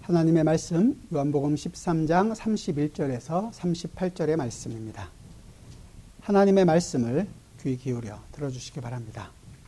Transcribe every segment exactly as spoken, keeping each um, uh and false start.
하나님의 말씀 요한복음 십삼 장 삼십일 절에서 삼십팔 절의 말씀입니다. 하나님의 말씀을 귀 기울여 들어주시기 바랍니다.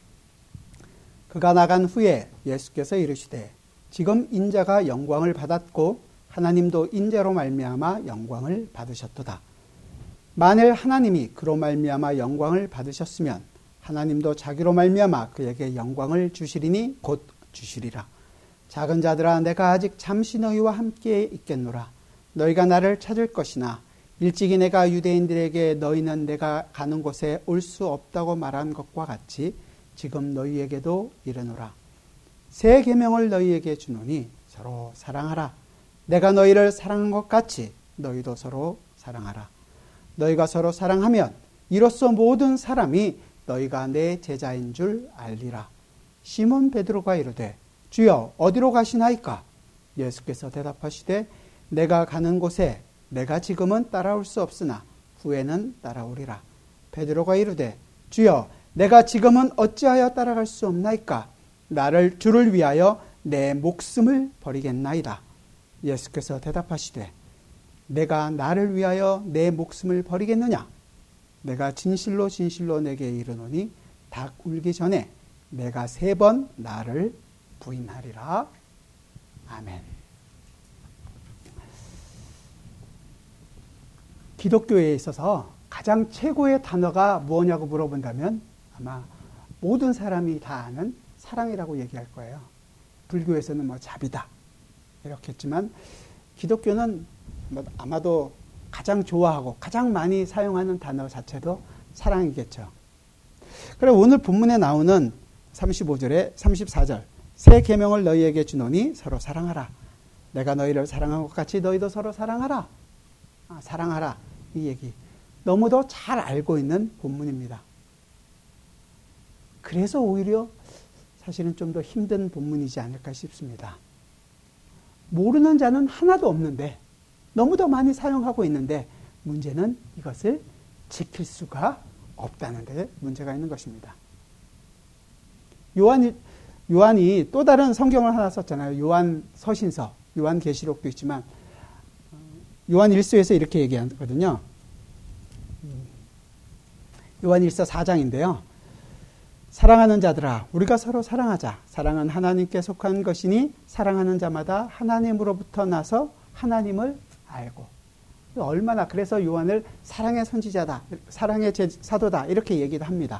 그가 나간 후에 예수께서 이르시되 지금 인자가 영광을 받았고 하나님도 인자로 말미암아 영광을 받으셨도다. 만일 하나님이 그로 말미암아 영광을 받으셨으면 하나님도 자기로 말미암아 그에게 영광을 주시리니 곧 주시리라. 작은 자들아 내가 아직 잠시 너희와 함께 있겠노라. 너희가 나를 찾을 것이나 일찍이 내가 유대인들에게 너희는 내가 가는 곳에 올 수 없다고 말한 것과 같이 지금 너희에게도 이르노라. 새 계명을 너희에게 주노니 서로 사랑하라. 내가 너희를 사랑한 것 같이 너희도 서로 사랑하라. 너희가 서로 사랑하면 이로써 모든 사람이 너희가 내 제자인 줄 알리라. 시몬 베드로가 이르되 주여 어디로 가시나이까? 예수께서 대답하시되 내가 가는 곳에 내가 지금은 따라올 수 없으나 후에는 따라오리라. 베드로가 이르되 주여 내가 지금은 어찌하여 따라갈 수 없나이까? 나를 주를 위하여 내 목숨을 버리겠나이다. 예수께서 대답하시되 내가 나를 위하여 내 목숨을 버리겠느냐? 내가 진실로 진실로 내게 이르노니 닭 울기 전에 내가 세 번 나를 부인하리라. 아멘. 기독교에 있어서 가장 최고의 단어가 뭐냐고 물어본다면 아마 모든 사람이 다 아는 사랑이라고 얘기할 거예요. 불교에서는 뭐 자비다 이렇게 했지만 기독교는 뭐 아마도 가장 좋아하고 가장 많이 사용하는 단어 자체도 사랑이겠죠. 그래 오늘 본문에 나오는 삼십오 절에 삼십사 절 새 계명을 너희에게 주노니 서로 사랑하라. 내가 너희를 사랑한 것 같이 너희도 서로 사랑하라. 아, 사랑하라 이 얘기 너무도 잘 알고 있는 본문입니다. 그래서 오히려 사실은 좀 더 힘든 본문이지 않을까 싶습니다. 모르는 자는 하나도 없는데 너무도 많이 사용하고 있는데 문제는 이것을 지킬 수가 없다는 데 문제가 있는 것입니다. 요한이, 요한이 또 다른 성경을 하나 썼잖아요. 요한 서신서, 요한 계시록도 있지만 요한 일서에서 이렇게 얘기하거든요. 요한 일서 사 장인데요. 사랑하는 자들아 우리가 서로 사랑하자. 사랑은 하나님께 속한 것이니 사랑하는 자마다 하나님으로부터 나서 하나님을 알고. 얼마나 그래서 요한을 사랑의 선지자다, 사랑의 사도다 이렇게 얘기도 합니다.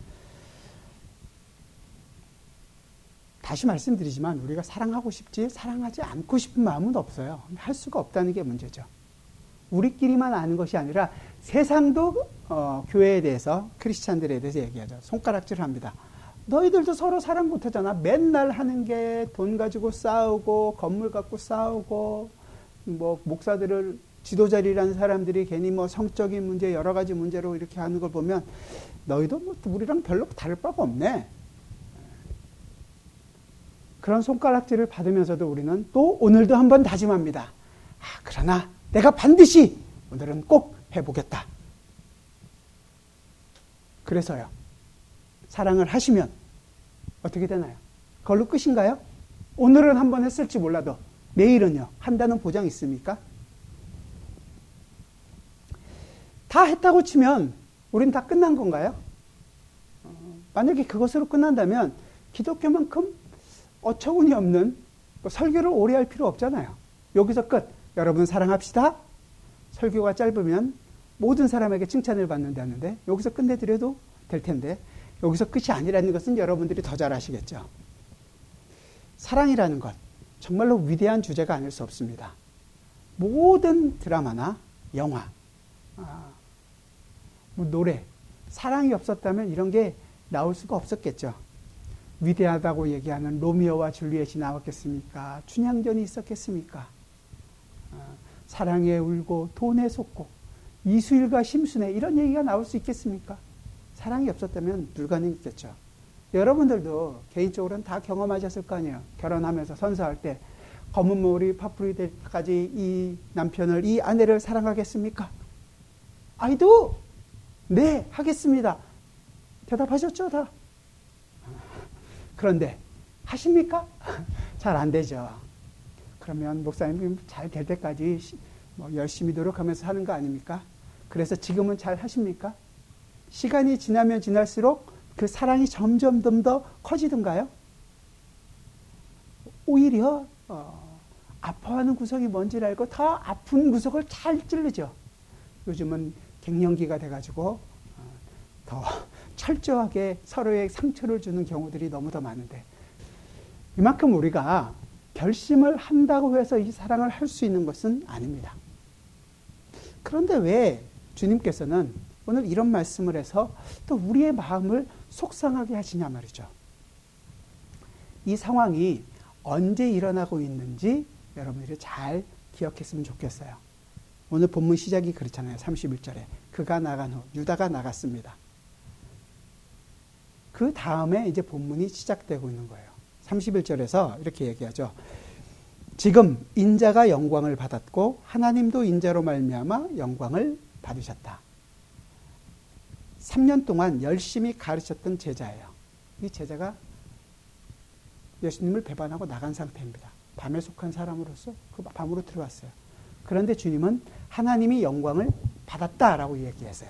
다시 말씀드리지만 우리가 사랑하고 싶지 사랑하지 않고 싶은 마음은 없어요. 할 수가 없다는 게 문제죠. 우리끼리만 아는 것이 아니라 세상도 어, 교회에 대해서 크리스찬들에 대해서 얘기하죠. 손가락질을 합니다. 너희들도 서로 사랑 못하잖아. 맨날 하는 게 돈 가지고 싸우고 건물 갖고 싸우고 뭐 목사들을 지도자리라는 사람들이 괜히 뭐 성적인 문제 여러 가지 문제로 이렇게 하는 걸 보면 너희도 뭐 우리랑 별로 다를 바가 없네. 그런 손가락질을 받으면서도 우리는 또 오늘도 한번 다짐합니다. 아, 그러나 내가 반드시 오늘은 꼭 해보겠다. 그래서요. 사랑을 하시면 어떻게 되나요? 그걸로 끝인가요? 오늘은 한번 했을지 몰라도 내일은요. 한다는 보장 있습니까? 다 했다고 치면 우린 다 끝난 건가요? 어, 만약에 그것으로 끝난다면 기독교만큼 어처구니 없는 설교를 오래 할 필요 없잖아요. 여기서 끝. 여러분 사랑합시다. 설교가 짧으면 모든 사람에게 칭찬을 받는다는데 여기서 끝내드려도 될 텐데 여기서 끝이 아니라는 것은 여러분들이 더 잘 아시겠죠. 사랑이라는 것 정말로 위대한 주제가 아닐 수 없습니다. 모든 드라마나 영화, 아, 뭐 노래, 사랑이 없었다면 이런 게 나올 수가 없었겠죠. 위대하다고 얘기하는 로미오와 줄리엣이 나왔겠습니까? 춘향전이 있었겠습니까? 아, 사랑에 울고 돈에 속고 이수일과 심순애 이런 얘기가 나올 수 있겠습니까? 사랑이 없었다면 불가능했겠죠. 여러분들도 개인적으로는 다 경험하셨을 거 아니에요. 결혼하면서 선서할 때 검은 머리 파뿌리 될 때까지 이 남편을 이 아내를 사랑하겠습니까? I do. 네, 하겠습니다. 대답하셨죠, 다? 그런데 하십니까? 잘 안 되죠. 그러면 목사님 잘 될 때까지 뭐 열심히 노력하면서 사는 거 아닙니까? 그래서 지금은 잘 하십니까? 시간이 지나면 지날수록 그 사랑이 점점 더 커지던가요? 오히려 어, 아파하는 구석이 뭔지를 알고 더 아픈 구석을 잘 찌르죠. 요즘은 갱년기가 돼가지고 어, 더 철저하게 서로의 상처를 주는 경우들이 너무 더 많은데, 이만큼 우리가 결심을 한다고 해서 이 사랑을 할 수 있는 것은 아닙니다. 그런데 왜 주님께서는 오늘 이런 말씀을 해서 또 우리의 마음을 속상하게 하시냐 말이죠. 이 상황이 언제 일어나고 있는지 여러분들이 잘 기억했으면 좋겠어요. 오늘 본문 시작이 그렇잖아요. 삼십일 절에 그가 나간 후 유다가 나갔습니다. 그 다음에 이제 본문이 시작되고 있는 거예요. 삼십일 절에서 이렇게 얘기하죠. 지금 인자가 영광을 받았고 하나님도 인자로 말미암아 영광을 받으셨다. 삼 년 동안 열심히 가르쳤던 제자예요. 이 제자가 예수님을 배반하고 나간 상태입니다. 밤에 속한 사람으로서 그 밤으로 들어왔어요. 그런데 주님은 하나님이 영광을 받았다라고 얘기했어요.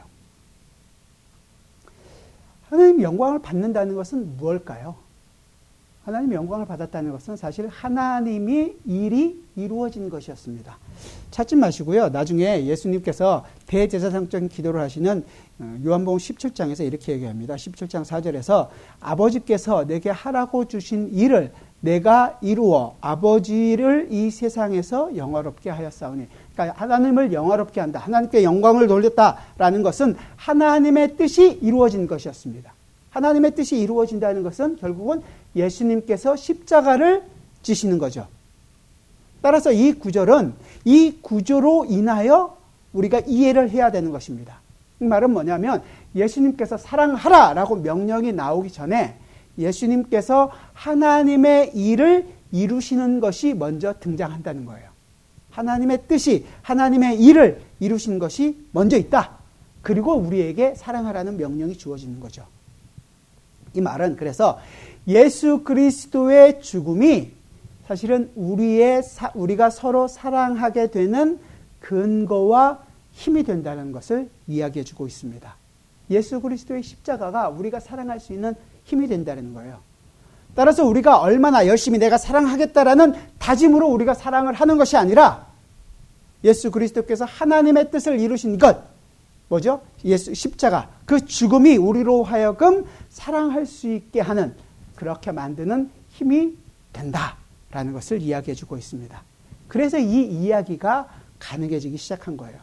하나님이 영광을 받는다는 것은 무엇일까요? 하나님이 영광을 받았다는 것은 사실 하나님이 일이 이루어진 것이었습니다. 찾지 마시고요. 나중에 예수님께서 대제사장적인 기도를 하시는 요한복음 십칠 장에서 이렇게 얘기합니다. 십칠 장 사 절에서 아버지께서 내게 하라고 주신 일을 내가 이루어 아버지를 이 세상에서 영화롭게 하였사오니. 그러니까 하나님을 영화롭게 한다. 하나님께 영광을 돌렸다라는 것은 하나님의 뜻이 이루어진 것이었습니다. 하나님의 뜻이 이루어진다는 것은 결국은 예수님께서 십자가를 지시는 거죠. 따라서 이 구절은 이 구조로 인하여 우리가 이해를 해야 되는 것입니다. 이 말은 뭐냐면 예수님께서 사랑하라라고 명령이 나오기 전에 예수님께서 하나님의 일을 이루시는 것이 먼저 등장한다는 거예요. 하나님의 뜻이, 하나님의 일을 이루신 것이 먼저 있다. 그리고 우리에게 사랑하라는 명령이 주어지는 거죠. 이 말은 그래서 예수 그리스도의 죽음이 사실은 우리의 사, 우리가 서로 사랑하게 되는 근거와 힘이 된다는 것을 이야기해 주고 있습니다. 예수 그리스도의 십자가가 우리가 사랑할 수 있는 힘이 된다는 거예요. 따라서 우리가 얼마나 열심히 내가 사랑하겠다라는 다짐으로 우리가 사랑을 하는 것이 아니라 예수 그리스도께서 하나님의 뜻을 이루신 것, 뭐죠? 예수 십자가, 그 죽음이 우리로 하여금 사랑할 수 있게 하는, 그렇게 만드는 힘이 된다라는 것을 이야기해 주고 있습니다. 그래서 이 이야기가 가능해지기 시작한 거예요.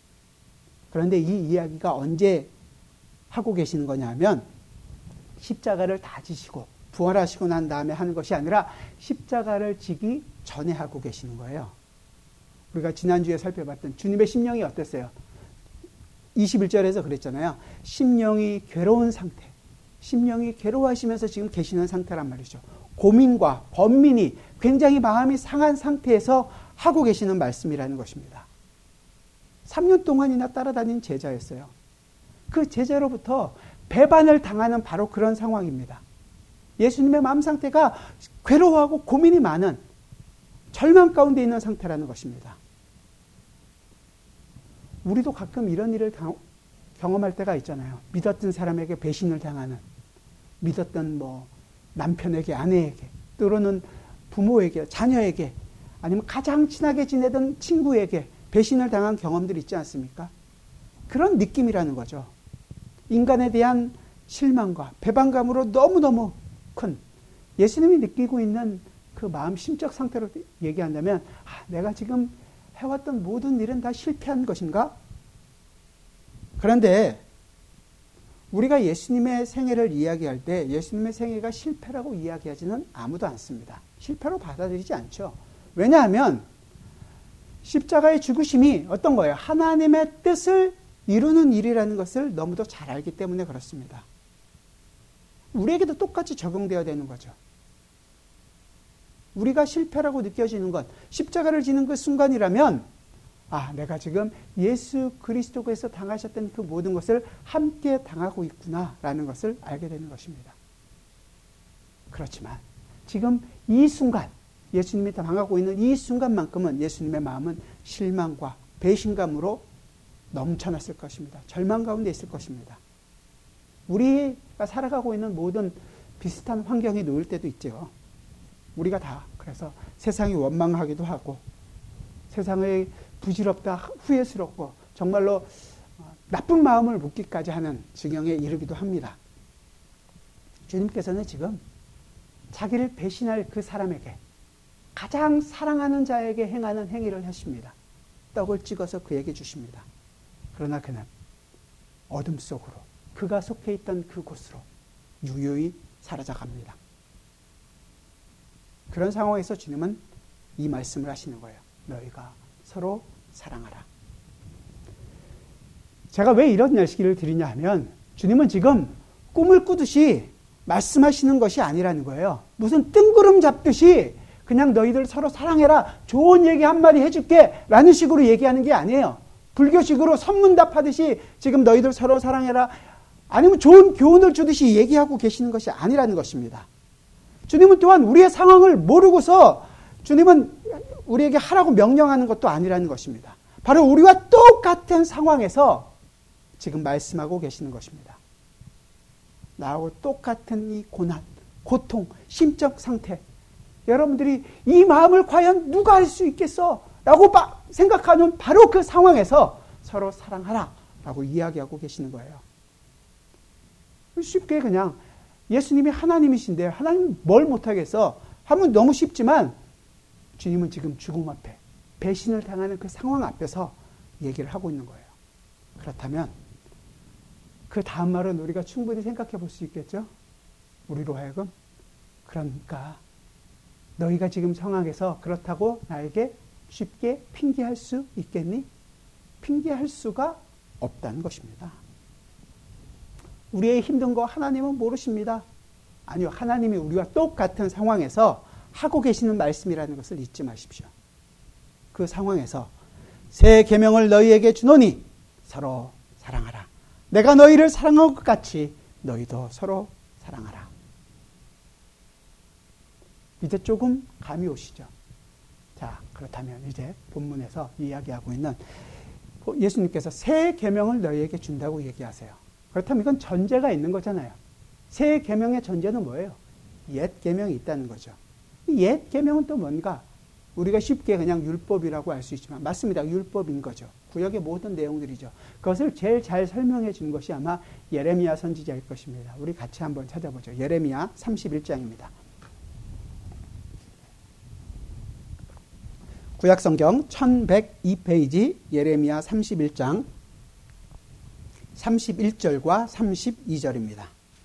그런데 이 이야기가 언제 하고 계시는 거냐면 십자가를 다 지시고 부활하시고 난 다음에 하는 것이 아니라 십자가를 지기 전에 하고 계시는 거예요. 우리가 지난주에 살펴봤던 주님의 심령이 어땠어요? 이십일 절에서 그랬잖아요. 심령이 괴로운 상태. 심령이 괴로워하시면서 지금 계시는 상태란 말이죠. 고민과 번민이 굉장히 마음이 상한 상태에서 하고 계시는 말씀이라는 것입니다. 삼 년 동안이나 따라다닌 제자였어요. 그 제자로부터 배반을 당하는 바로 그런 상황입니다. 예수님의 마음 상태가 괴로워하고 고민이 많은 절망 가운데 있는 상태라는 것입니다. 우리도 가끔 이런 일을 당, 경험할 때가 있잖아요. 믿었던 사람에게 배신을 당하는, 믿었던 뭐 남편에게, 아내에게, 또는 부모에게, 자녀에게, 아니면 가장 친하게 지내던 친구에게 배신을 당한 경험들이 있지 않습니까? 그런 느낌이라는 거죠. 인간에 대한 실망과 배반감으로 너무너무 큰, 예수님이 느끼고 있는 그 마음 심적 상태로 얘기한다면, 아, 내가 지금 해왔던 모든 일은 다 실패한 것인가? 그런데 우리가 예수님의 생애를 이야기할 때 예수님의 생애가 실패라고 이야기하지는 아무도 않습니다. 실패로 받아들이지 않죠. 왜냐하면 십자가의 죽으심이 어떤 거예요? 하나님의 뜻을 이루는 일이라는 것을 너무도 잘 알기 때문에 그렇습니다. 우리에게도 똑같이 적용되어야 되는 거죠. 우리가 실패라고 느껴지는 것, 십자가를 지는 그 순간이라면, 아, 내가 지금 예수 그리스도께서 당하셨던 그 모든 것을 함께 당하고 있구나라는 것을 알게 되는 것입니다. 그렇지만 지금 이 순간, 예수님이 당하고 있는 이 순간만큼은 예수님의 마음은 실망과 배신감으로 넘쳐났을 것입니다. 절망 가운데 있을 것입니다. 우리가 살아가고 있는 모든 비슷한 환경에 놓일 때도 있죠. 우리가 다 그래서 세상이 원망하기도 하고 세상의 부질없다 후회스럽고 정말로 나쁜 마음을 묻기까지 하는 지경에 이르기도 합니다. 주님께서는 지금 자기를 배신할 그 사람에게 가장 사랑하는 자에게 행하는 행위를 하십니다. 떡을 찍어서 그에게 주십니다. 그러나 그는 어둠 속으로 그가 속해 있던 그곳으로 유유히 사라져갑니다. 그런 상황에서 주님은 이 말씀을 하시는 거예요. 너희가 서로 사랑하라. 제가 왜 이런 예시를 드리냐 하면 주님은 지금 꿈을 꾸듯이 말씀하시는 것이 아니라는 거예요. 무슨 뜬구름 잡듯이 그냥 너희들 서로 사랑해라, 좋은 얘기 한마디 해줄게 라는 식으로 얘기하는 게 아니에요. 불교식으로 선문답하듯이 지금 너희들 서로 사랑해라, 아니면 좋은 교훈을 주듯이 얘기하고 계시는 것이 아니라는 것입니다. 주님은 또한 우리의 상황을 모르고서 주님은 우리에게 하라고 명령하는 것도 아니라는 것입니다. 바로 우리와 똑같은 상황에서 지금 말씀하고 계시는 것입니다. 나하고 똑같은 이 고난, 고통, 심적 상태, 여러분들이 이 마음을 과연 누가 알 수 있겠어? 라고 생각하는 바로 그 상황에서 서로 사랑하라 라고 이야기하고 계시는 거예요. 쉽게 그냥 예수님이 하나님이신데 하나님 뭘 못하겠어? 하면 너무 쉽지만 주님은 지금 죽음 앞에 배신을 당하는 그 상황 앞에서 얘기를 하고 있는 거예요. 그렇다면 그 다음 말은 우리가 충분히 생각해 볼 수 있겠죠? 우리로 하여금 그러니까 너희가 지금 상황에서 그렇다고 나에게 쉽게 핑계할 수 있겠니? 핑계할 수가 없다는 것입니다. 우리의 힘든 거 하나님은 모르십니다. 아니요, 하나님이 우리와 똑같은 상황에서 하고 계시는 말씀이라는 것을 잊지 마십시오. 그 상황에서 새 계명을 너희에게 주노니 서로 사랑하라. 내가 너희를 사랑한 것 같이 너희도 서로 사랑하라. 이제 조금 감이 오시죠? 자, 그렇다면 이제 본문에서 이야기하고 있는 예수님께서 새 계명을 너희에게 준다고 얘기하세요. 그렇다면 이건 전제가 있는 거잖아요. 새 계명의 전제는 뭐예요? 옛 계명이 있다는 거죠. 이 옛 계명은 또 뭔가? 우리가 쉽게 그냥 율법이라고 할 수 있지만 맞습니다. 율법인 거죠. 구약의 모든 내용들이죠. 그것을 제일 잘 설명해 준 것이 아마 예레미야 선지자일 것입니다. 우리 같이 한번 찾아보죠. 예레미야 삼십일 장입니다. 구약성경 천백이 페이지 예레미야 삼십일 장 삼십일 절과 삼십이 절입니다.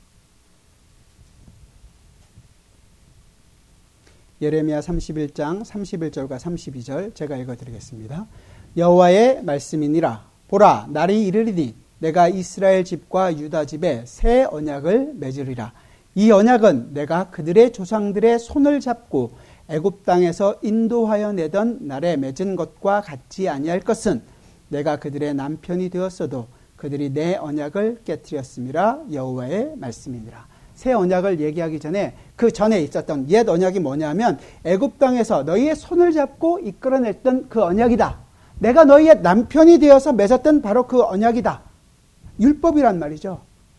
예레미야 삼십일 장 삼십일 절과 삼십이 절 제가 읽어드리겠습니다. 여호와의 말씀이니라. 보라, 날이 이르리니 내가 이스라엘 집과 유다 집에 새 언약을 맺으리라. 이 언약은 내가 그들의 조상들의 손을 잡고 애굽 땅에서 인도하여 내던 날에 맺은 것과 같지 아니할 것은 내가 그들의 남편이 되었어도 그들이 내 언약을 깨뜨렸음이라. 여호와의 말씀이니라. 새 언약을 얘기하기 전에 그 전에 있었던 옛 언약이 뭐냐면 애굽 땅에서 너희의 손을 잡고 이끌어냈던 그 언약이다. 내가 너희의 남편이 되어서 맺었던 바로 그 언약이다. 율법이란 말이죠.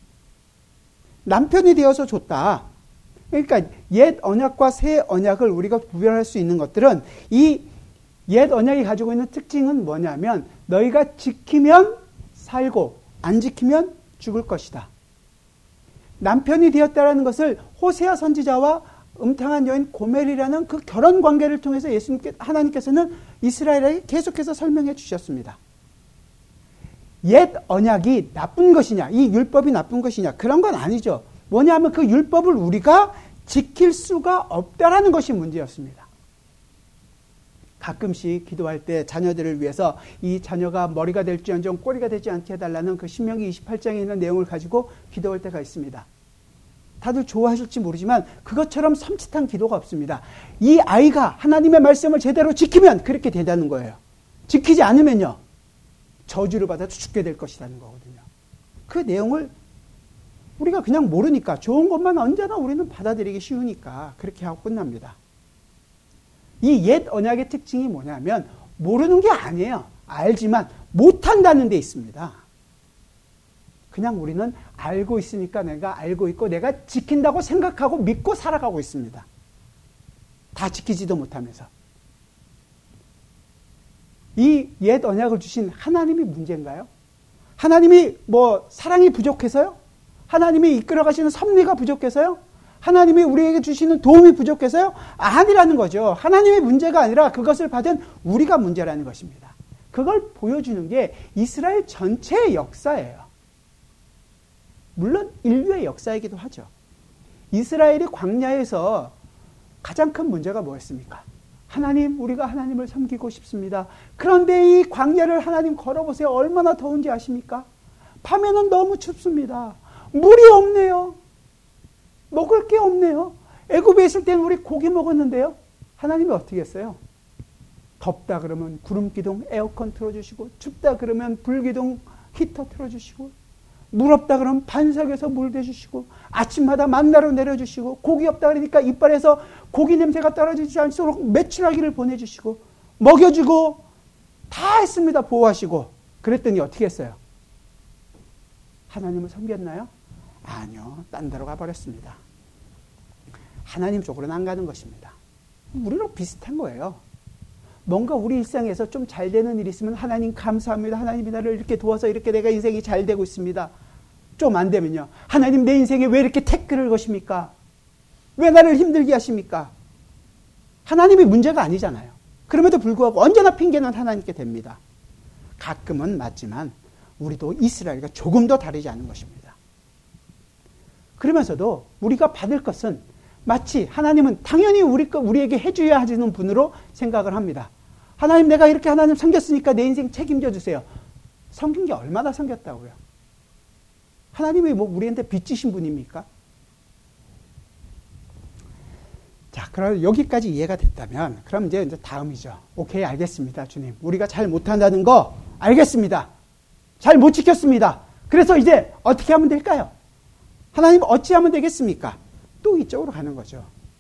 남편이 되어서 줬다. 그러니까 옛 언약과 새 언약을 우리가 구별할 수 있는 것들은 이 옛 언약이 가지고 있는 특징은 뭐냐면 너희가 지키면 살고 안 지키면 죽을 것이다. 남편이 되었다라는 것을 호세아 선지자와 음탕한 여인 고멜이라는 그 결혼 관계를 통해서 예수님께 하나님께서는 이스라엘에게 계속해서 설명해 주셨습니다. 옛 언약이 나쁜 것이냐, 이 율법이 나쁜 것이냐, 그런 건 아니죠. 뭐냐면 그 율법을 우리가 지킬 수가 없다라는 것이 문제였습니다. 가끔씩 기도할 때 자녀들을 위해서 이 자녀가 머리가 될지언정 꼬리가 되지 않게 해달라는 그 신명기 이십팔 장에 있는 내용을 가지고 기도할 때가 있습니다. 다들 좋아하실지 모르지만 그것처럼 섬찟한 기도가 없습니다. 이 아이가 하나님의 말씀을 제대로 지키면 그렇게 되다는 거예요. 지키지 않으면요, 저주를 받아도 죽게 될 것이라는 거거든요. 그 내용을 우리가 그냥 모르니까, 좋은 것만 언제나 우리는 받아들이기 쉬우니까 그렇게 하고 끝납니다. 이 옛 언약의 특징이 뭐냐면 모르는 게 아니에요. 알지만 못한다는 데 있습니다. 그냥 우리는 알고 있으니까 내가 알고 있고 내가 지킨다고 생각하고 믿고 살아가고 있습니다. 다 지키지도 못하면서. 이 옛 언약을 주신 하나님이 문제인가요? 하나님이 뭐 사랑이 부족해서요? 하나님이 이끌어가시는 섭리가 부족해서요? 하나님이 우리에게 주시는 도움이 부족해서요? 아니라는 거죠. 하나님의 문제가 아니라 그것을 받은 우리가 문제라는 것입니다. 그걸 보여주는 게 이스라엘 전체의 역사예요. 물론 인류의 역사이기도 하죠. 이스라엘이 광야에서 가장 큰 문제가 뭐였습니까? 하나님, 우리가 하나님을 섬기고 싶습니다. 그런데 이 광야를 하나님 걸어보세요. 얼마나 더운지 아십니까? 밤에는 너무 춥습니다. 물이 없네요. 먹을 게 없네요. 애굽에 있을 때는 우리 고기 먹었는데요. 하나님이 어떻게 했어요? 덥다 그러면 구름기둥 에어컨 틀어주시고, 춥다 그러면 불기둥 히터 틀어주시고, 물 없다 그러면 반석에서 물 대주시고, 아침마다 만나로 내려주시고, 고기 없다 그러니까 이빨에서 고기 냄새가 떨어지지 않도록 메추라기를 보내주시고, 먹여주고 다 했습니다. 보호하시고. 그랬더니 어떻게 했어요? 하나님을 섬겼나요? 아니요. 딴 데로 가버렸습니다. 하나님 쪽으로는 안 가는 것입니다. 우리랑 비슷한 거예요. 뭔가 우리 일상에서 좀 잘 되는 일이 있으면 하나님 감사합니다. 하나님이 나를 이렇게 도와서 이렇게 내가 인생이 잘 되고 있습니다. 좀 안 되면요. 하나님 내 인생에 왜 이렇게 태클을 거십니까? 왜 나를 힘들게 하십니까? 하나님이 문제가 아니잖아요. 그럼에도 불구하고 언제나 핑계는 하나님께 됩니다. 가끔은 맞지만 우리도 이스라엘과 조금 더 다르지 않은 것입니다. 그러면서도 우리가 받을 것은 마치 하나님은 당연히 우리 거 우리에게 해줘야 하는 분으로 생각을 합니다. 하나님, 내가 이렇게 하나님 섬겼으니까 내 인생 책임져 주세요. 섬긴 게 얼마나 섬겼다고요? 하나님이 뭐 우리한테 빚지신 분입니까? 자, 그럼 여기까지 이해가 됐다면 그럼 이제 이제 다음이죠. 오케이, 알겠습니다, 주님. 우리가 잘 못한다는 거 알겠습니다. 잘 못 지켰습니다. 그래서 이제 어떻게 하면 될까요? 하나님 어찌하면 되겠습니까? 또 이쪽으로 가는 거죠.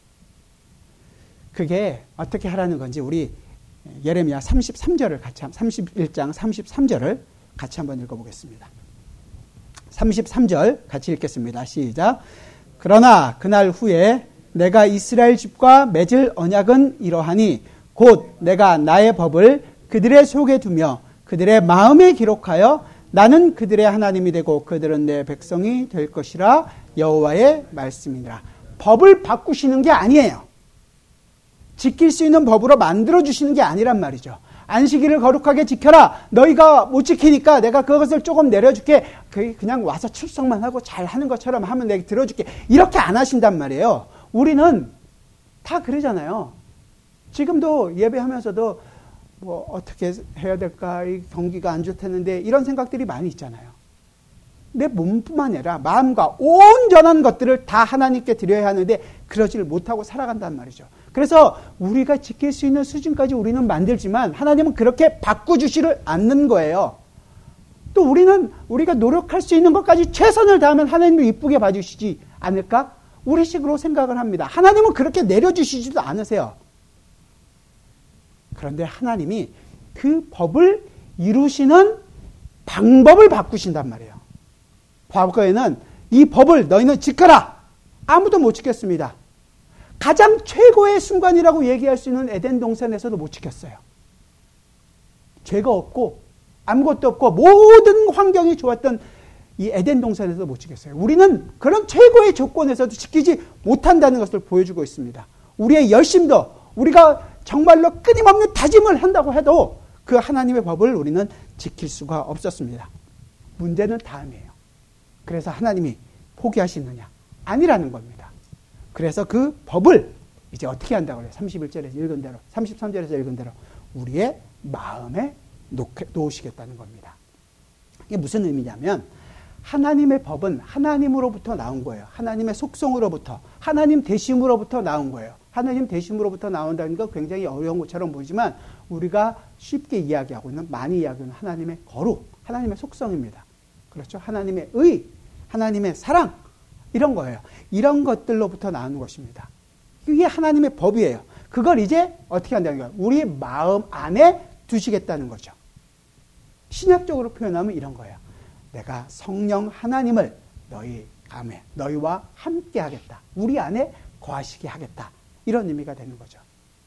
그게 어떻게 하라는 건지 우리 예레미야 삼십삼 절을 같이 삼십일 장 삼십삼 절을 같이 한번 읽어보겠습니다. 삼십삼 절 같이 읽겠습니다. 시작. 그러나 그날 후에 내가 이스라엘 집과 맺을 언약은 이러하니 곧 내가 나의 법을 그들의 속에 두며 그들의 마음에 기록하여 나는 그들의 하나님이 되고 그들은 내 백성이 될 것이라 여호와의 말씀이니라. 법을 바꾸시는 게 아니에요. 지킬 수 있는 법으로 만들어주시는 게 아니란 말이죠. 안식일을 거룩하게 지켜라. 너희가 못 지키니까 내가 그것을 조금 내려줄게. 그냥 와서 출석만 하고 잘 하는 것처럼 하면 내가 들어줄게. 이렇게 안 하신단 말이에요. 우리는 다 그러잖아요. 지금도 예배하면서도 뭐 어떻게 해야 될까, 이 경기가 안 좋다는데 이런 생각들이 많이 있잖아요. 내 몸뿐만 아니라 마음과 온전한 것들을 다 하나님께 드려야 하는데 그러지를 못하고 살아간단 말이죠. 그래서 우리가 지킬 수 있는 수준까지 우리는 만들지만 하나님은 그렇게 바꿔주지를 않는 거예요. 또 우리는 우리가 노력할 수 있는 것까지 최선을 다하면 하나님도 이쁘게 봐주시지 않을까? 우리식으로 생각을 합니다. 하나님은 그렇게 내려주시지도 않으세요. 그런데 하나님이 그 법을 이루시는 방법을 바꾸신단 말이에요. 과거에는 이 법을 너희는 지켜라. 아무도 못 지켰습니다. 가장 최고의 순간이라고 얘기할 수 있는 에덴 동산에서도 못 지켰어요. 죄가 없고 아무것도 없고 모든 환경이 좋았던 이 에덴 동산에서도 못 지켰어요. 우리는 그런 최고의 조건에서도 지키지 못한다는 것을 보여주고 있습니다. 우리의 열심도 우리가 정말로 끊임없는 다짐을 한다고 해도 그 하나님의 법을 우리는 지킬 수가 없었습니다. 문제는 다음이에요. 그래서 하나님이 포기하시느냐? 아니라는 겁니다. 그래서 그 법을 이제 어떻게 한다고 그래요? 삼십일 절에서 읽은 대로, 삼십삼 절에서 읽은 대로 우리의 마음에 놓으시겠다는 겁니다. 이게 무슨 의미냐면 하나님의 법은 하나님으로부터 나온 거예요. 하나님의 속성으로부터, 하나님 되심으로부터 나온 거예요. 하나님 되심으로부터 나온다는 거 굉장히 어려운 것처럼 보이지만 우리가 쉽게 이야기하고 있는, 많이 이야기하는 하나님의 거룩, 하나님의 속성입니다. 그렇죠? 하나님의 의, 하나님의 사랑, 이런 거예요. 이런 것들로부터 나오는 것입니다. 이게 하나님의 법이에요. 그걸 이제 어떻게 한다는 거예요? 우리 마음 안에 두시겠다는 거죠. 신약적으로 표현하면 이런 거예요. 내가 성령 하나님을 너희 감에 너희와 함께 하겠다. 우리 안에 거하시게 하겠다. 이런 의미가 되는 거죠.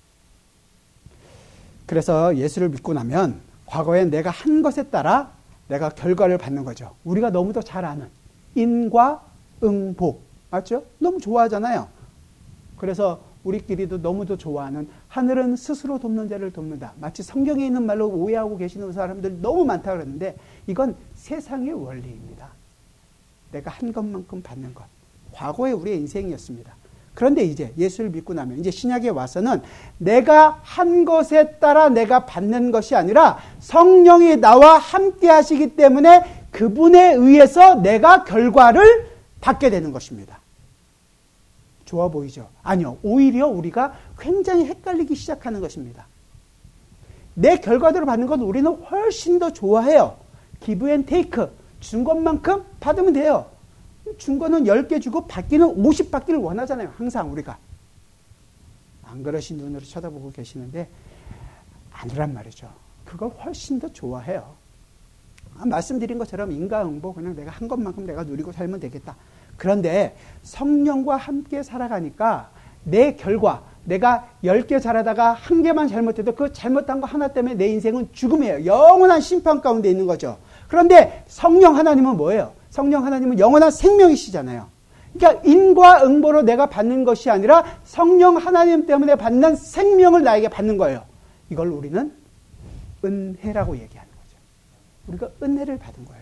그래서 예수를 믿고 나면 과거에 내가 한 것에 따라 내가 결과를 받는 거죠. 우리가 너무도 잘 아는 인과 응복. 맞죠? 너무 좋아하잖아요. 그래서 우리끼리도 너무도 좋아하는 하늘은 스스로 돕는 자를 돕는다. 마치 성경에 있는 말로 오해하고 계시는 사람들 너무 많다 그랬는데 이건 세상의 원리입니다. 내가 한 것만큼 받는 것. 과거의 우리의 인생이었습니다. 그런데 이제 예수를 믿고 나면 이제 신약에 와서는 내가 한 것에 따라 내가 받는 것이 아니라 성령이 나와 함께 하시기 때문에 그분에 의해서 내가 결과를 받게 되는 것입니다. 좋아 보이죠? 아니요. 오히려 우리가 굉장히 헷갈리기 시작하는 것입니다. 내 결과대로 받는 건 우리는 훨씬 더 좋아해요. 기브 앤 테이크. 준 것만큼 받으면 돼요. 준 거는 열 개 주고 받기는 오십 받기를 원하잖아요. 항상 우리가. 안 그러신 눈으로 쳐다보고 계시는데 아니란 말이죠. 그걸 훨씬 더 좋아해요. 아, 말씀드린 것처럼 인과응보 그냥 내가 한 것만큼 내가 누리고 살면 되겠다. 그런데 성령과 함께 살아가니까 내 결과, 내가 열 개 잘하다가 한 개만 잘못해도 그 잘못한 거 하나 때문에 내 인생은 죽음이에요. 영원한 심판 가운데 있는 거죠. 그런데 성령 하나님은 뭐예요? 성령 하나님은 영원한 생명이시잖아요. 그러니까 인과 응보로 내가 받는 것이 아니라 성령 하나님 때문에 받는 생명을 나에게 받는 거예요. 이걸 우리는 은혜라고 얘기하는 거죠. 우리가 은혜를 받은 거예요.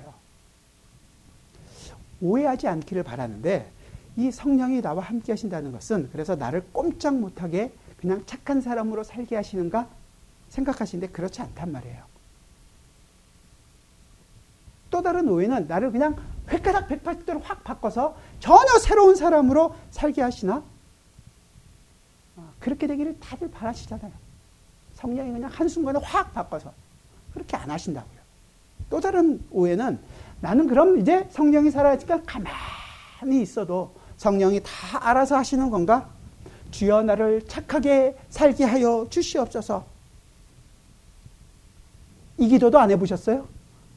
오해하지 않기를 바라는데 이 성령이 나와 함께 하신다는 것은 그래서 나를 꼼짝 못하게 그냥 착한 사람으로 살게 하시는가 생각하시는데 그렇지 않단 말이에요. 또 다른 오해는 나를 그냥 획가닥 백팔십 도로 확 바꿔서 전혀 새로운 사람으로 살게 하시나? 그렇게 되기를 다들 바라시잖아요. 성령이 그냥 한순간에 확 바꿔서 그렇게 안 하신다고요. 또 다른 오해는 나는 그럼 이제 성령이 살아있으니까 가만히 있어도 성령이 다 알아서 하시는 건가? 주여 나를 착하게 살게 하여 주시옵소서. 이 기도도 안 해보셨어요?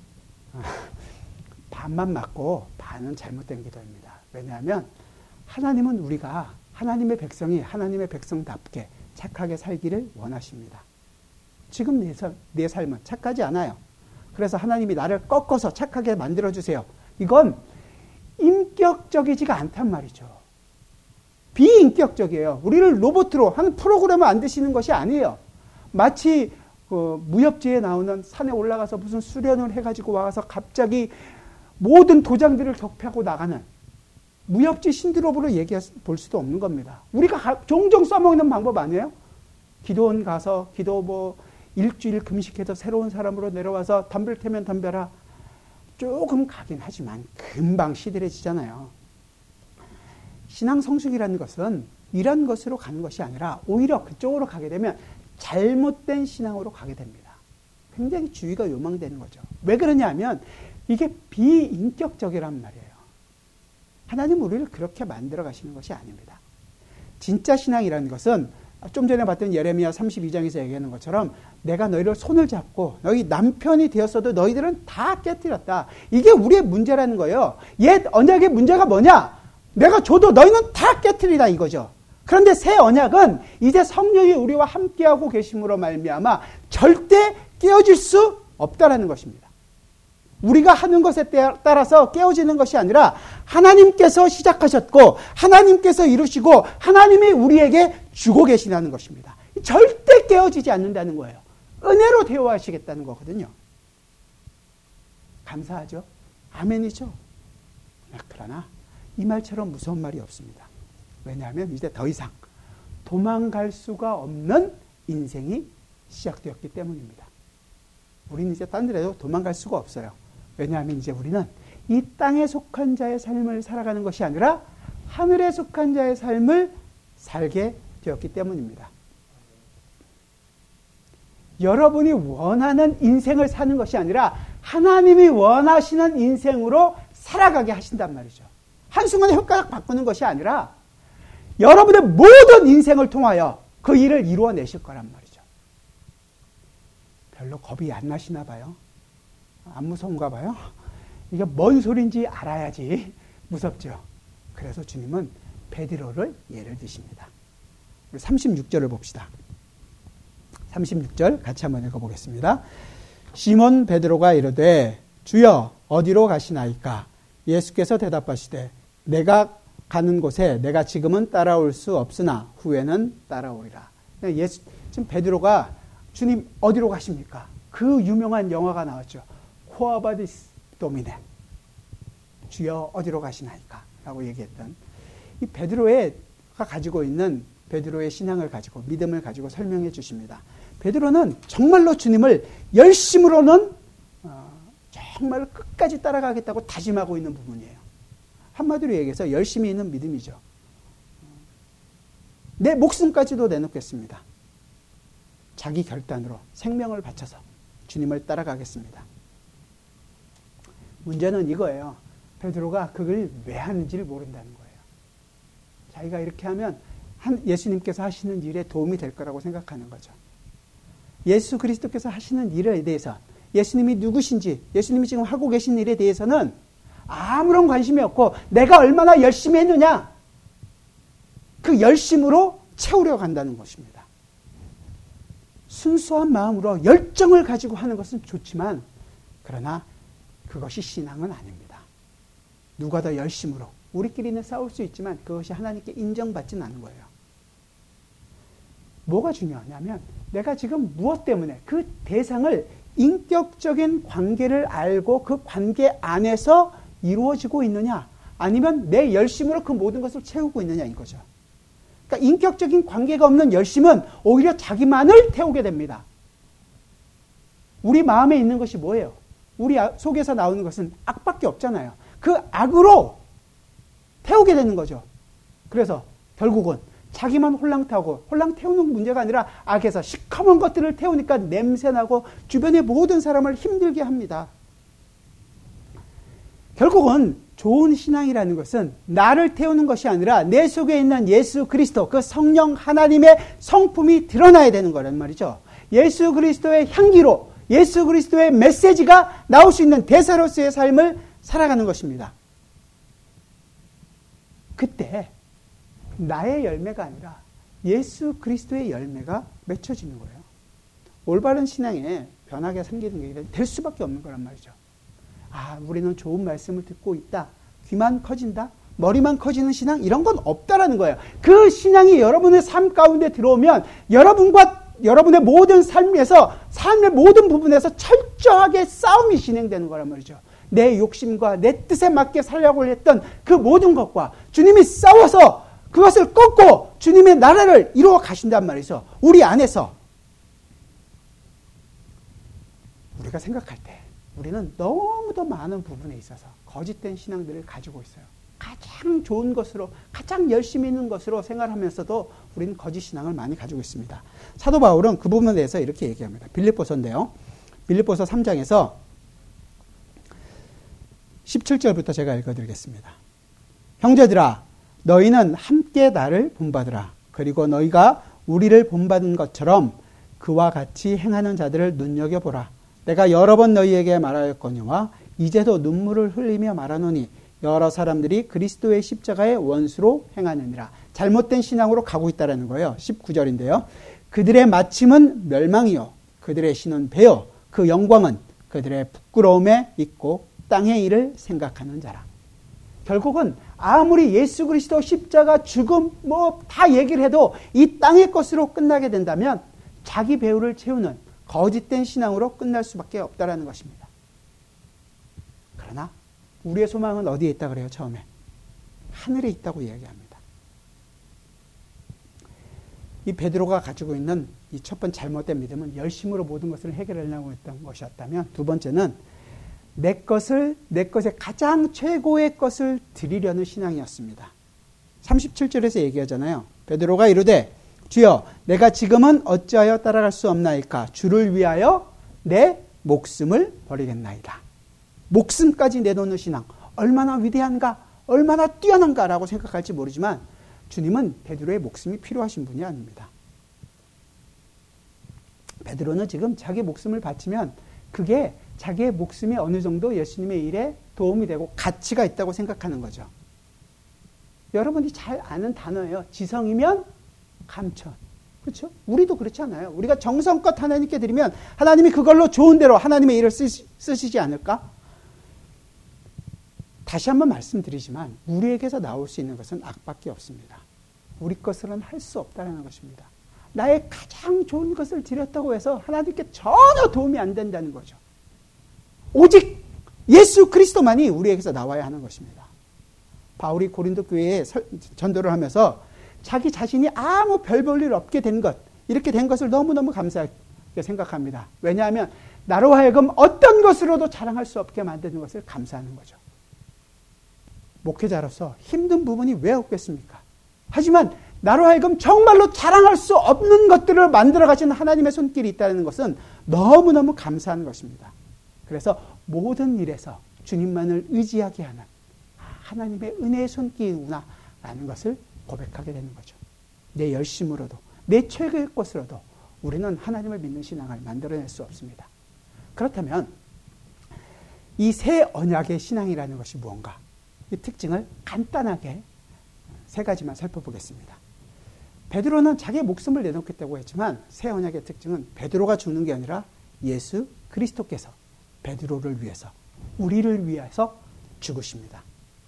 반만 맞고 반은 잘못된 기도입니다. 왜냐하면 하나님은 우리가 하나님의 백성이 하나님의 백성답게 착하게 살기를 원하십니다. 지금 내, 삶, 내 삶은 착하지 않아요. 그래서 하나님이 나를 꺾어서 착하게 만들어주세요. 이건 인격적이지가 않단 말이죠. 비인격적이에요. 우리를 로봇으로 하는 프로그램을 안 드시는 것이 아니에요. 마치 그 무협지에 나오는 산에 올라가서 무슨 수련을 해가지고 와서 갑자기 모든 도장들을 격파하고 나가는 무협지 신드롬으로 얘기해 볼 수도 없는 겁니다. 우리가 종종 써먹는 방법 아니에요? 기도원 가서 기도 뭐 일주일 금식해서 새로운 사람으로 내려와서 덤벨 태면 덤벼라. 조금 가긴 하지만 금방 시들해지잖아요. 신앙 성숙이라는 것은 이런 것으로 가는 것이 아니라 오히려 그쪽으로 가게 되면 잘못된 신앙으로 가게 됩니다. 굉장히 주의가 요망되는 거죠. 왜 그러냐 하면 이게 비인격적이란 말이에요. 하나님 우리를 그렇게 만들어 가시는 것이 아닙니다. 진짜 신앙이라는 것은 좀 전에 봤던 예레미야 삼십이 장에서 얘기하는 것처럼 내가 너희를 손을 잡고 너희 남편이 되었어도 너희들은 다 깨뜨렸다. 이게 우리의 문제라는 거예요. 옛 언약의 문제가 뭐냐? 내가 줘도 너희는 다 깨뜨리다 이거죠. 그런데 새 언약은 이제 성령이 우리와 함께하고 계심으로 말미암아 절대 깨어질 수 없다라는 것입니다. 우리가 하는 것에 따라서 깨어지는 것이 아니라 하나님께서 시작하셨고 하나님께서 이루시고 하나님이 우리에게 주고 계시다는 것입니다. 절대 깨어지지 않는다는 거예요. 은혜로 대우하시겠다는 거거든요. 감사하죠? 아멘이죠? 그러나 이 말처럼 무서운 말이 없습니다. 왜냐하면 이제 더 이상 도망갈 수가 없는 인생이 시작되었기 때문입니다. 우리는 이제 딴 데로 도망갈 수가 없어요. 왜냐하면 이제 우리는 이 땅에 속한 자의 삶을 살아가는 것이 아니라 하늘에 속한 자의 삶을 살게 되었기 때문입니다. 여러분이 원하는 인생을 사는 것이 아니라 하나님이 원하시는 인생으로 살아가게 하신단 말이죠. 한순간에 혓가닥 바꾸는 것이 아니라 여러분의 모든 인생을 통하여 그 일을 이루어내실 거란 말이죠. 별로 겁이 안 나시나 봐요. 안 무서운가 봐요. 이게 뭔 소린지 알아야지 무섭죠. 그래서 주님은 베드로를 예를 드십니다. 우리 삼십육 절을 봅시다. 삼십육 절 같이 한번 읽어보겠습니다. 시몬 베드로가 이르되 주여 어디로 가시나이까? 예수께서 대답하시되 내가 가는 곳에 내가 지금은 따라올 수 없으나 후에는 따라오리라. 예수, 지금 베드로가 주님 어디로 가십니까? 그 유명한 영화가 나왔죠. 코아바디스 도미네. 주여 어디로 가시나이까? 라고 얘기했던 이 베드로가 가지고 있는 베드로의 신앙을 가지고 믿음을 가지고 설명해 주십니다. 베드로는 정말로 주님을 열심으로는 어, 정말 끝까지 따라가겠다고 다짐하고 있는 부분이에요. 한마디로 얘기해서 열심히 있는 믿음이죠. 내 목숨까지도 내놓겠습니다. 자기 결단으로 생명을 바쳐서 주님을 따라가겠습니다. 문제는 이거예요. 베드로가 그걸 왜 하는지를 모른다는 거예요. 자기가 이렇게 하면 한 예수님께서 하시는 일에 도움이 될 거라고 생각하는 거죠. 예수 그리스도께서 하시는 일에 대해서 예수님이 누구신지, 예수님이 지금 하고 계신 일에 대해서는 아무런 관심이 없고 내가 얼마나 열심히 했느냐, 그 열심으로 채우려고 한다는 것입니다. 순수한 마음으로 열정을 가지고 하는 것은 좋지만 그러나 그것이 신앙은 아닙니다. 누가 더 열심으로, 우리끼리는 싸울 수 있지만 그것이 하나님께 인정받지는 않는 거예요. 뭐가 중요하냐면 내가 지금 무엇 때문에 그 대상을 인격적인 관계를 알고 그 관계 안에서 이루어지고 있느냐, 아니면 내 열심으로 그 모든 것을 채우고 있느냐 이거죠. 그러니까 인격적인 관계가 없는 열심은 오히려 자기만을 태우게 됩니다. 우리 마음에 있는 것이 뭐예요? 우리 속에서 나오는 것은 악밖에 없잖아요. 그 악으로 태우게 되는 거죠. 그래서 결국은 자기만 홀랑 타고, 홀랑 태우는 문제가 아니라 악에서 시커먼 것들을 태우니까 냄새나고 주변의 모든 사람을 힘들게 합니다. 결국은 좋은 신앙이라는 것은 나를 태우는 것이 아니라 내 속에 있는 예수 그리스도, 그 성령 하나님의 성품이 드러나야 되는 거란 말이죠. 예수 그리스도의 향기로, 예수 그리스도의 메시지가 나올 수 있는 대사로서의 삶을 살아가는 것입니다. 그때 나의 열매가 아니라 예수 그리스도의 열매가 맺혀지는 거예요. 올바른 신앙에 변하게 생기는 게 될 수밖에 없는 거란 말이죠. 아, 우리는 좋은 말씀을 듣고 있다, 귀만 커진다, 머리만 커지는 신앙, 이런 건 없다라는 거예요. 그 신앙이 여러분의 삶 가운데 들어오면 여러분과 여러분의 모든 삶에서, 삶의 모든 부분에서 철저하게 싸움이 진행되는 거란 말이죠. 내 욕심과 내 뜻에 맞게 살려고 했던 그 모든 것과 주님이 싸워서 그것을 꺾고 주님의 나라를 이루어 가신단 말이죠. 우리 안에서. 우리가 생각할 때 우리는 너무도 많은 부분에 있어서 거짓된 신앙들을 가지고 있어요. 가장 좋은 것으로, 가장 열심히 있는 것으로 생활하면서도 우리는 거짓 신앙을 많이 가지고 있습니다. 사도 바울은 그 부분에 대해서 이렇게 얘기합니다. 빌립보서인데요. 빌립보서 삼 장에서 십칠 절부터 제가 읽어드리겠습니다. 형제들아, 너희는 함께 나를 본받으라. 그리고 너희가 우리를 본받은 것처럼 그와 같이 행하는 자들을 눈여겨보라. 내가 여러 번 너희에게 말하였거니와 이제도 눈물을 흘리며 말하노니 여러 사람들이 그리스도의 십자가의 원수로 행하느니라. 잘못된 신앙으로 가고 있다는 거예요. 십구 절인데요. 그들의 마침은 멸망이요, 그들의 신은 배요, 그 영광은 그들의 부끄러움에 있고 땅의 일을 생각하는 자라. 결국은 아무리 예수 그리스도 십자가, 죽음 뭐 다 얘기를 해도 이 땅의 것으로 끝나게 된다면 자기 배우를 채우는 거짓된 신앙으로 끝날 수밖에 없다라는 것입니다. 그러나 우리의 소망은 어디에 있다 그래요? 처음에 하늘에 있다고 이야기합니다. 이 베드로가 가지고 있는 이 첫 번째 잘못된 믿음은 열심으로 모든 것을 해결하려고 했던 것이었다면, 두 번째는 내 것을, 내 것의 가장 최고의 것을 드리려는 신앙이었습니다. 삼십칠 절에서 얘기하잖아요. 베드로가 이르되 주여, 내가 지금은 어찌하여 따라갈 수 없나이까? 주를 위하여 내 목숨을 버리겠나이다. 목숨까지 내놓는 신앙, 얼마나 위대한가, 얼마나 뛰어난가라고 생각할지 모르지만 주님은 베드로의 목숨이 필요하신 분이 아닙니다. 베드로는 지금 자기 목숨을 바치면 그게 자기의 목숨이 어느 정도 예수님의 일에 도움이 되고 가치가 있다고 생각하는 거죠. 여러분이 잘 아는 단어예요. 지성이면 감천. 그렇죠? 우리도 그렇지 않아요. 우리가 정성껏 하나님께 드리면 하나님이 그걸로 좋은 대로 하나님의 일을 쓰시, 쓰시지 않을까? 다시 한번 말씀드리지만 우리에게서 나올 수 있는 것은 악밖에 없습니다. 우리 것으로는 할 수 없다는 것입니다. 나의 가장 좋은 것을 드렸다고 해서 하나님께 전혀 도움이 안 된다는 거죠. 오직 예수 그리스도만이 우리에게서 나와야 하는 것입니다. 바울이 고린도 교회에 전도를 하면서 자기 자신이 아무 별 볼 일 없게 된 것, 이렇게 된 것을 너무너무 감사하게 생각합니다. 왜냐하면 나로 하여금 어떤 것으로도 자랑할 수 없게 만드는 것을 감사하는 거죠. 목회자로서 힘든 부분이 왜 없겠습니까? 하지만 나로 하여금 정말로 자랑할 수 없는 것들을 만들어 가신 하나님의 손길이 있다는 것은 너무너무 감사한 것입니다. 그래서 모든 일에서 주님만을 의지하게 하는 하나님의 은혜의 손길이구나 라는 것을 고백하게 되는 거죠. 내 열심으로도 내 최고의 것으로도 우리는 하나님을 믿는 신앙을 만들어낼 수 없습니다. 그렇다면 이 새 언약의 신앙이라는 것이 무언가? 이 특징을 간단하게 세 가지만 살펴보겠습니다. 베드로는 자기의 목숨을 내놓겠다고 했지만 새 언약의 특징은 베드로가 죽는 게 아니라 예수 그리스도께서 베드로를 위해서, 우리를 위해서 죽으십니다.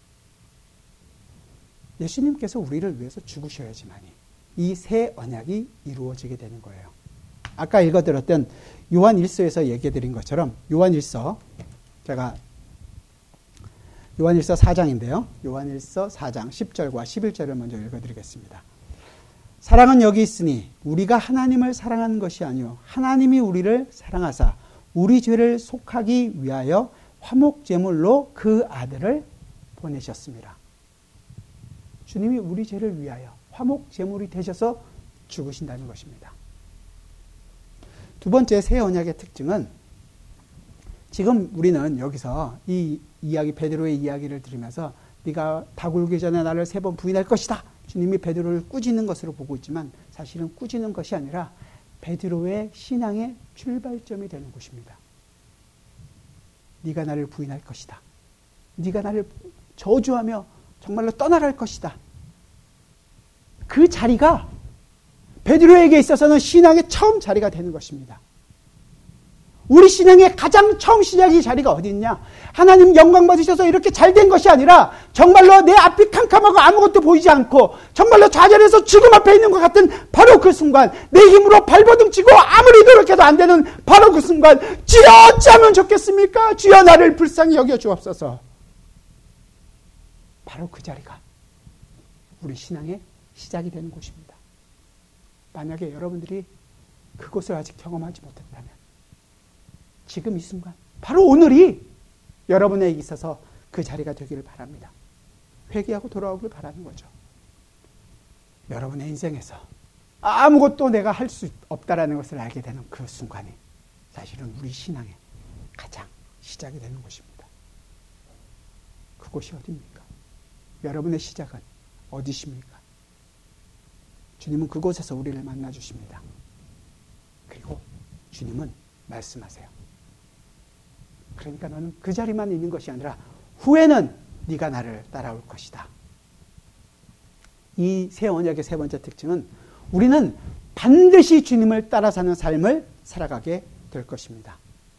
예수님께서 우리를 위해서 죽으셔야지만이 이 새 언약이 이루어지게 되는 거예요. 아까 읽어드렸던 요한 일서에서 얘기해드린 것처럼 요한 일서, 제가 요한 일서 사 장인데요. 요한 일서 사 장 십 절과 십일 절을 먼저 읽어드리겠습니다. 사랑은 여기 있으니 우리가 하나님을 사랑한 것이 아니요 하나님이 우리를 사랑하사 우리 죄를 속하기 위하여 화목제물로 그 아들을 보내셨습니다. 주님이 우리 죄를 위하여 화목제물이 되셔서 죽으신다는 것입니다. 두 번째 새 언약의 특징은 지금 우리는 여기서 이 이야기, 베드로의 이야기를 들으면서 네가 다 굴기 전에 나를 세 번 부인할 것이다. 주님이 베드로를 꾸짖는 것으로 보고 있지만 사실은 꾸짖는 것이 아니라 베드로의 신앙의 출발점이 되는 곳입니다. 네가 나를 부인할 것이다. 네가 나를 저주하며 정말로 떠나갈 것이다. 그 자리가 베드로에게 있어서는 신앙의 처음 자리가 되는 것입니다. 우리 신앙의 가장 처음 시작이 자리가 어디 있냐? 하나님 영광 받으셔서 이렇게 잘된 것이 아니라 정말로 내 앞이 캄캄하고 아무것도 보이지 않고 정말로 좌절해서 죽음 앞에 있는 것 같은 바로 그 순간, 내 힘으로 발버둥 치고 아무리 노력해도 안 되는 바로 그 순간, 주여 어찌하면 좋겠습니까? 주여 나를 불쌍히 여겨 주옵소서. 바로 그 자리가 우리 신앙의 시작이 되는 곳입니다. 만약에 여러분들이 그곳을 아직 경험하지 못했다면 지금 이 순간, 바로 오늘이 여러분에게 있어서 그 자리가 되기를 바랍니다. 회개하고 돌아오길 바라는 거죠. 여러분의 인생에서 아무것도 내가 할 수 없다라는 것을 알게 되는 그 순간이 사실은 우리 신앙의 가장 시작이 되는 곳입니다. 그곳이 어디입니까? 여러분의 시작은 어디십니까? 주님은 그곳에서 우리를 만나주십니다. 그리고 주님은 말씀하세요. 그러니까 너는 그 자리만 있는 것이 아니라 후에는 네가 나를 따라올 것이다. 이 새 언약의 세 번째 특징은 우리는 반드시 주님을 따라 사는 삶을 살아가게 될 것입니다.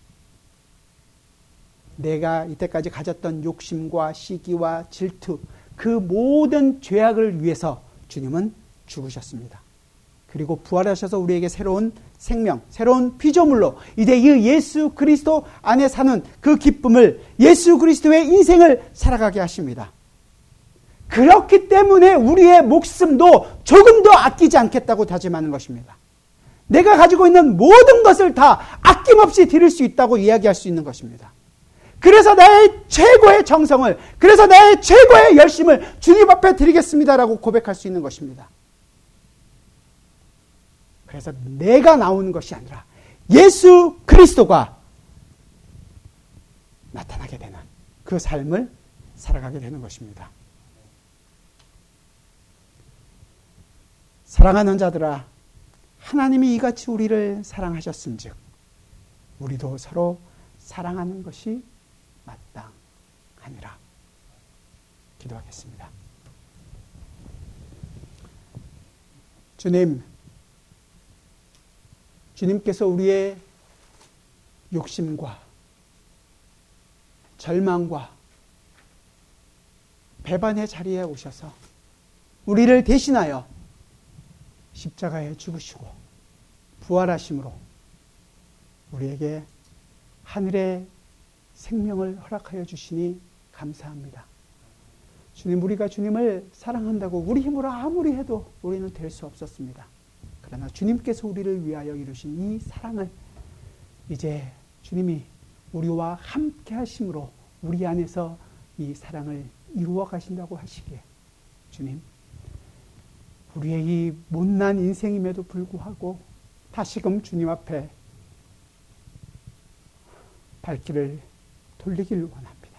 내가 이때까지 가졌던 욕심과 시기와 질투, 그 모든 죄악을 위해서 주님은 죽으셨습니다. 그리고 부활하셔서 우리에게 새로운 생명, 새로운 피조물로 이제 이 예수 그리스도 안에 사는 그 기쁨을, 예수 그리스도의 인생을 살아가게 하십니다. 그렇기 때문에 우리의 목숨도 조금도 아끼지 않겠다고 다짐하는 것입니다. 내가 가지고 있는 모든 것을 다 아낌없이 드릴 수 있다고 이야기할 수 있는 것입니다. 그래서 나의 최고의 정성을, 그래서 나의 최고의 열심을 주님 앞에 드리겠습니다라고 고백할 수 있는 것입니다. 그래서 내가 나오는 것이 아니라 예수 그리스도가 나타나게 되는 그 삶을 살아가게 되는 것입니다. 사랑하는 자들아, 하나님이 이같이 우리를 사랑하셨은즉 우리도 서로 사랑하는 것이 마땅하니라. 기도하겠습니다. 주님, 주님께서 우리의 욕심과 절망과 배반의 자리에 오셔서 우리를 대신하여 십자가에 죽으시고 부활하심으로 우리에게 하늘의 생명을 허락하여 주시니 감사합니다. 주님, 우리가 주님을 사랑한다고 우리 힘으로 아무리 해도 우리는 될 수 없었습니다. 그러나 주님께서 우리를 위하여 이루신 이 사랑을 이제 주님이 우리와 함께 하심으로 우리 안에서 이 사랑을 이루어 가신다고 하시기에 주님, 우리의 이 못난 인생임에도 불구하고 다시금 주님 앞에 발길을 돌리기를 원합니다.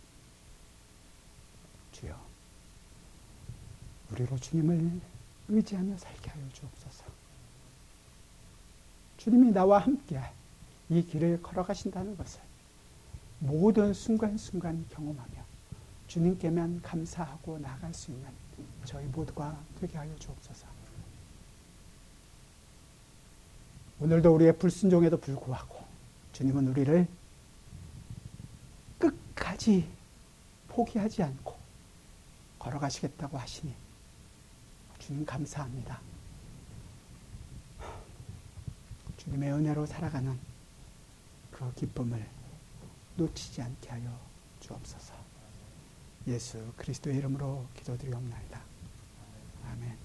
주여, 우리로 주님을 의지하며 살게 하여 주옵소서. 주님이 나와 함께 이 길을 걸어가신다는 것을 모든 순간순간 경험하며 주님께만 감사하고 나아갈 수 있는 저희 모두가 되게 하여 주옵소서. 오늘도 우리의 불순종에도 불구하고 주님은 우리를 끝까지 포기하지 않고 걸어가시겠다고 하시니 주님 감사합니다. 주님의 은혜로 살아가는 그 기쁨을 놓치지 않게 하여 주옵소서. 예수 그리스도의 이름으로 기도드리옵나이다. 아멘.